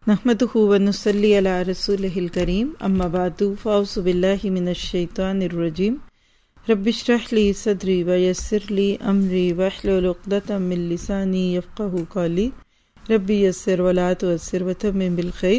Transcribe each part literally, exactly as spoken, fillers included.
نحمدہ ونصلی علی رسولہ الکریم، اما بعد فاعوذ باللہ من الشیطان الرجیم۔ رب اشرح لی صدری ویسر لی امری واحلل عقدۃ من لسانی یفقہوا قولی رب یسر ولا تعسر وتمم بالخیر۔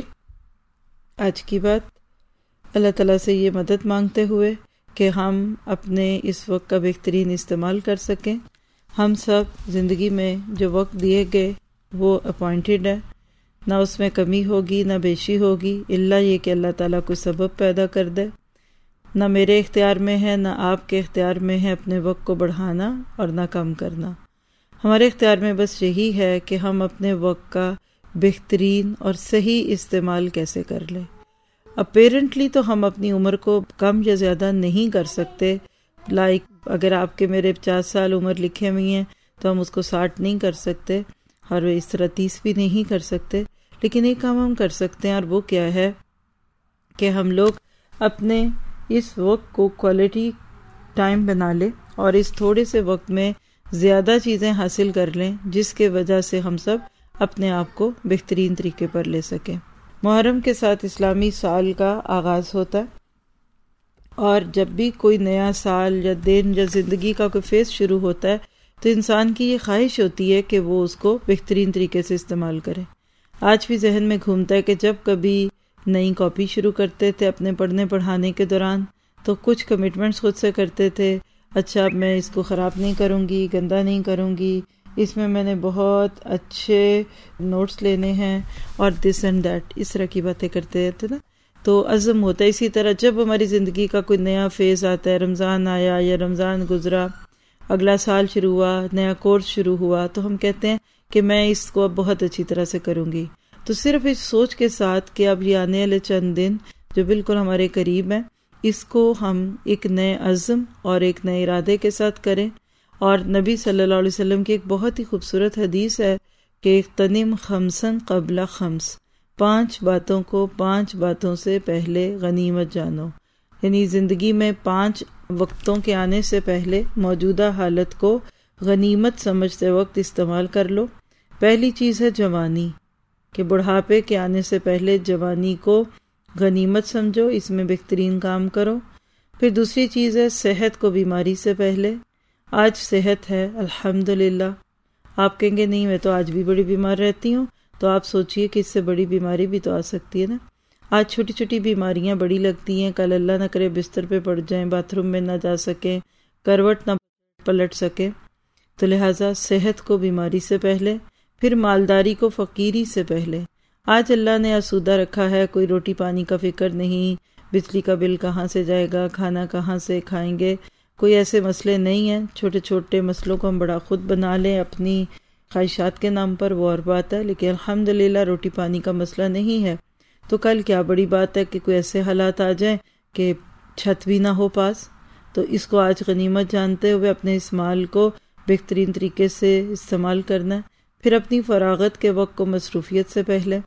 آج کی بات اللہ تعالیٰ سے یہ مدد مانگتے ہوئے کہ ہم اپنے اس وقت کا بہترین استعمال کر سکیں۔ ہم سب زندگی میں جو وقت دیے گئے وہ اپوائنٹڈ ہے، نہ اس میں کمی ہوگی نہ بیشی ہوگی، الا یہ کہ اللہ تعالیٰ کوئی سبب پیدا کر دے۔ نہ میرے اختیار میں ہے نہ آپ کے اختیار میں ہے اپنے وقت کو بڑھانا اور نہ کم کرنا۔ ہمارے اختیار میں بس یہی ہے کہ ہم اپنے وقت کا بہترین اور صحیح استعمال کیسے کر لیں۔ اپیرنٹلی تو ہم اپنی عمر کو کم یا زیادہ نہیں کر سکتے، لائک اگر آپ کے میرے پچاس سال عمر لکھے ہوئی ہیں تو ہم اس کو ساٹھ نہیں کر سکتے، اور اس طرح تیس بھی نہیں کر سکتے، لیکن ایک کام ہم کر سکتے ہیں، اور وہ کیا ہے کہ ہم لوگ اپنے اس وقت کو کوالٹی ٹائم بنا لیں اور اس تھوڑے سے وقت میں زیادہ چیزیں حاصل کر لیں، جس کے وجہ سے ہم سب اپنے آپ کو بہترین طریقے پر لے سکیں۔ محرم کے ساتھ اسلامی سال کا آغاز ہوتا ہے، اور جب بھی کوئی نیا سال یا دن یا زندگی کا کوئی فیز شروع ہوتا ہے تو انسان کی یہ خواہش ہوتی ہے کہ وہ اس کو بہترین طریقے سے استعمال کرے۔ آج بھی ذہن میں گھومتا ہے کہ جب کبھی نئی کاپی شروع کرتے تھے اپنے پڑھنے پڑھانے کے دوران تو کچھ کمٹمنٹس خود سے کرتے تھے، اچھا اب میں اس کو خراب نہیں کروں گی، گندا نہیں کروں گی، اس میں میں نے بہت اچھے نوٹس لینے ہیں اور دس اینڈ دیٹ، اس طرح کی باتیں کرتے تھے نا، تو عزم ہوتا ہے۔ اسی طرح جب ہماری زندگی کا کوئی نیا فیز آتا ہے، رمضان آیا یا رمضان گزرا، اگلا سال شروع ہوا، نیا کورس شروع ہوا، تو ہم کہتے ہیں کہ میں اس کو اب بہت اچھی طرح سے کروں گی۔ تو صرف اس سوچ کے ساتھ کہ اب یہ آنے والے چند دن جو بالکل ہمارے قریب ہیں، اس کو ہم ایک نئے عزم اور ایک نئے ارادے کے ساتھ کریں۔ اور نبی صلی اللہ علیہ وسلم کی ایک بہت ہی خوبصورت حدیث ہے کہ اغتنم خمسن قبل خمس، پانچ باتوں کو پانچ باتوں سے پہلے غنیمت جانو، یعنی زندگی میں پانچ وقتوں کے آنے سے پہلے موجودہ حالت کو غنیمت سمجھتے وقت استعمال کر لو۔ پہلی چیز ہے جوانی، کہ بڑھاپے کے آنے سے پہلے جوانی کو غنیمت سمجھو، اس میں بہترین کام کرو۔ پھر دوسری چیز ہے صحت کو بیماری سے پہلے۔ آج صحت ہے الحمدللہ، آپ کہیں گے نہیں میں تو آج بھی بڑی بیمار رہتی ہوں، تو آپ سوچئے کہ اس سے بڑی بیماری بھی تو آ سکتی ہے نا۔ آج چھوٹی چھوٹی بیماریاں بڑی لگتی ہیں، کل اللہ نہ کرے بستر پہ پڑ جائیں، باتھ روم میں نہ جا سکیں، کروٹ نہ پلٹ سکیں، تو لہٰذا صحت کو بیماری سے پہلے، پھر مالداری کو فقیری سے پہلے۔ آج اللہ نے آسودہ رکھا ہے، کوئی روٹی پانی کا فکر نہیں، بجلی کا بل کہاں سے جائے گا، کھانا کہاں سے کھائیں گے، کوئی ایسے مسئلے نہیں ہیں۔ چھوٹے چھوٹے مسئلوں کو ہم بڑا خود بنا لیں اپنی خواہشات کے نام پر، وہ اور بات ہے، لیکن الحمدللہ روٹی پانی کا مسئلہ نہیں ہے۔ تو کل کیا بڑی بات ہے کہ کوئی ایسے حالات آ جائیں کہ چھت بھی نہ ہو پاس، تو اس کو آج غنیمت جانتے ہوئے اپنے اس مال کو بہترین طریقے سے استعمال کرنا ہے۔ پھر اپنی فراغت کے وقت کو مصروفیت سے پہلے،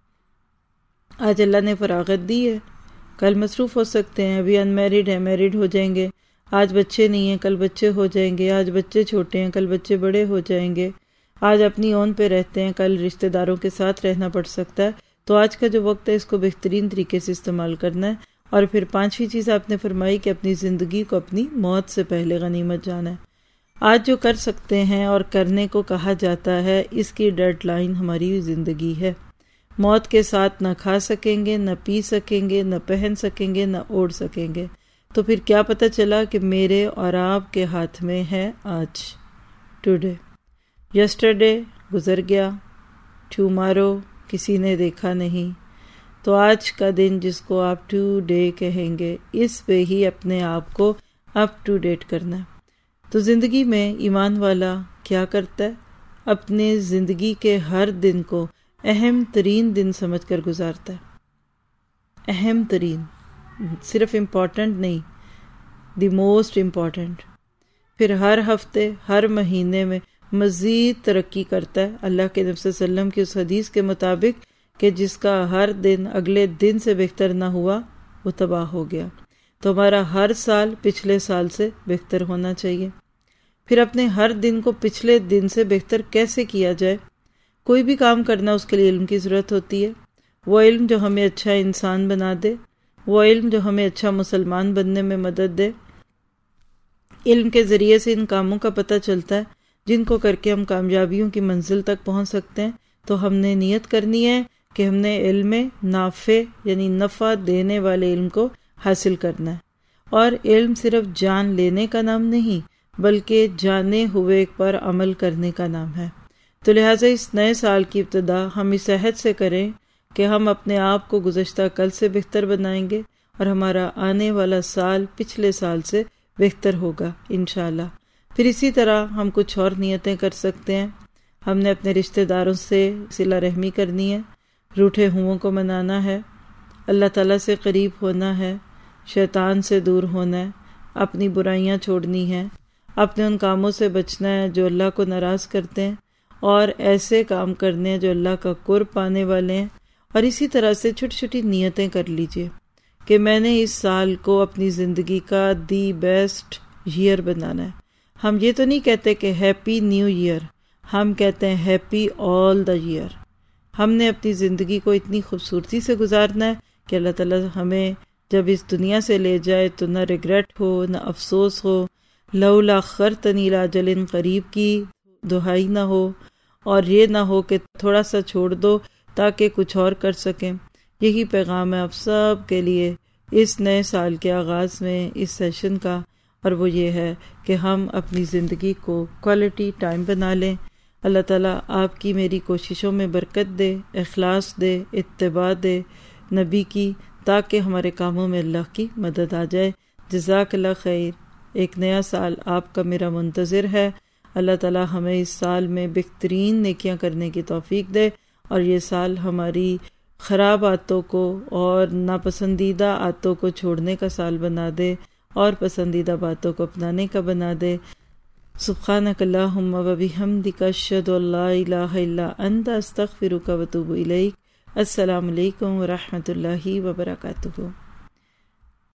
آج اللہ نے فراغت دی ہے، کل مصروف ہو سکتے ہیں، ابھی ان میرڈ ہیں میرڈ ہو جائیں گے، آج بچے نہیں ہیں کل بچے ہو جائیں گے، آج بچے چھوٹے ہیں کل بچے بڑے ہو جائیں گے، آج اپنی اون پہ رہتے ہیں کل رشتہ داروں کے ساتھ رہنا پڑ سکتا ہے۔ تو آج کا جو وقت ہے اس کو بہترین طریقے سے استعمال کرنا ہے۔ اور پھر پانچویں چیز آپ نے فرمائی کہ اپنی زندگی کو اپنی موت سے پہلے غنیمت جانا ہے۔ آج جو کر سکتے ہیں اور کرنے کو کہا جاتا ہے، اس کی ڈیڈ لائن ہماری زندگی ہے۔ موت کے ساتھ نہ کھا سکیں گے، نہ پی سکیں گے، نہ پہن سکیں گے، نہ اوڑھ سکیں گے، تو پھر کیا پتہ چلا کہ میرے اور آپ کے ہاتھ میں ہے آج، ٹوڈے۔ یسٹرڈے گزر گیا، ٹمارو کسی نے دیکھا نہیں، تو آج کا دن جس کو آپ ٹو ڈے کہیں گے، اس پہ ہی اپنے آپ کو اپ ٹو ڈیٹ کرنا ہے۔ تو زندگی میں ایمان والا کیا کرتا ہے؟ اپنے زندگی کے ہر دن کو اہم ترین دن سمجھ کر گزارتا ہے۔ اہم ترین، صرف امپورٹنٹ نہیں، دی موسٹ امپورٹنٹ۔ پھر ہر ہفتے ہر مہینے میں مزید ترقی کرتا ہے، اللہ کے نبی صلی اللہ علیہ وسلم کی اس حدیث کے مطابق کہ جس کا ہر دن اگلے دن سے بہتر نہ ہوا وہ تباہ ہو گیا۔ تو ہمارا ہر سال پچھلے سال سے بہتر ہونا چاہیے۔ پھر اپنے ہر دن کو پچھلے دن سے بہتر کیسے کیا جائے؟ کوئی بھی کام کرنا اس کے لیے علم کی ضرورت ہوتی ہے، وہ علم جو ہمیں اچھا انسان بنا دے، وہ علم جو ہمیں اچھا مسلمان بننے میں مدد دے۔ علم کے ذریعے سے ان کاموں کا پتہ چلتا ہے جن کو کر کے ہم کامیابیوں کی منزل تک پہنچ سکتے ہیں۔ تو ہم نے نیت کرنی ہے کہ ہم نے علم نافع یعنی نفع دینے والے علم کو حاصل کرنا ہے، اور علم صرف جان لینے کا نام نہیں بلکہ جانے ہوئے پر عمل کرنے کا نام ہے۔ تو لہٰذا اس نئے سال کی ابتدا ہم اس عہد سے کریں کہ ہم اپنے آپ کو گزشتہ کل سے بہتر بنائیں گے، اور ہمارا آنے والا سال پچھلے سال سے بہتر ہوگا انشاءاللہ۔ پھر اسی طرح ہم کچھ اور نیتیں کر سکتے ہیں۔ ہم نے اپنے رشتہ داروں سے صلہ رحمی کرنی ہے، روٹھے ہوں کو منانا ہے، اللہ تعالیٰ سے قریب ہونا ہے، شیطان سے دور ہونا ہے، اپنی برائیاں چھوڑنی ہیں، اپنے ان کاموں سے بچنا ہے جو اللہ کو ناراض کرتے ہیں، اور ایسے کام کرنے ہیں جو اللہ کا قرب پانے والے ہیں۔ اور اسی طرح سے چھوٹی چھوٹی نیتیں کر لیجئے کہ میں نے اس سال کو اپنی زندگی کا دی بیسٹ ایئر بنانا ہے۔ ہم یہ تو نہیں کہتے کہ ہیپی نیو ایئر، ہم کہتے ہیں ہیپی آل دا ایئر۔ ہم نے اپنی زندگی کو اتنی خوبصورتی سے گزارنا ہے کہ اللہ تعالیٰ ہمیں جب اس دنیا سے لے جائے تو نہ ریگریٹ ہو، نہ افسوس ہو، لولا اخرتنی الی اجل قریب کی دہائی نہ ہو، اور یہ نہ ہو کہ تھوڑا سا چھوڑ دو تاکہ کچھ اور کر سکیں۔ یہی پیغام ہے آپ سب کے لیے اس نئے سال کے آغاز میں اس سیشن کا، اور وہ یہ ہے کہ ہم اپنی زندگی کو کوالٹی ٹائم بنا لیں۔ اللہ تعالیٰ آپ کی میری کوششوں میں برکت دے، اخلاص دے، اتباع دے نبی کی، تاکہ ہمارے کاموں میں اللہ کی مدد آ جائے۔ جزاک اللہ خیر۔ ایک نیا سال آپ کا میرا منتظر ہے۔ اللہ تعالیٰ ہمیں اس سال میں بہترین نیکیاں کرنے کی توفیق دے، اور یہ سال ہماری خراب عادتوں کو اور ناپسندیدہ عادتوں کو چھوڑنے کا سال بنا دے، اور پسندیدہ باتوں کو اپنانے کا بنا دے۔ سبحانک اللہم و بحمدک اشہد ان لا الہ الا انت استغفرک و اتوب الیک۔ السلام علیکم ورحمۃ اللہ وبرکاتہ۔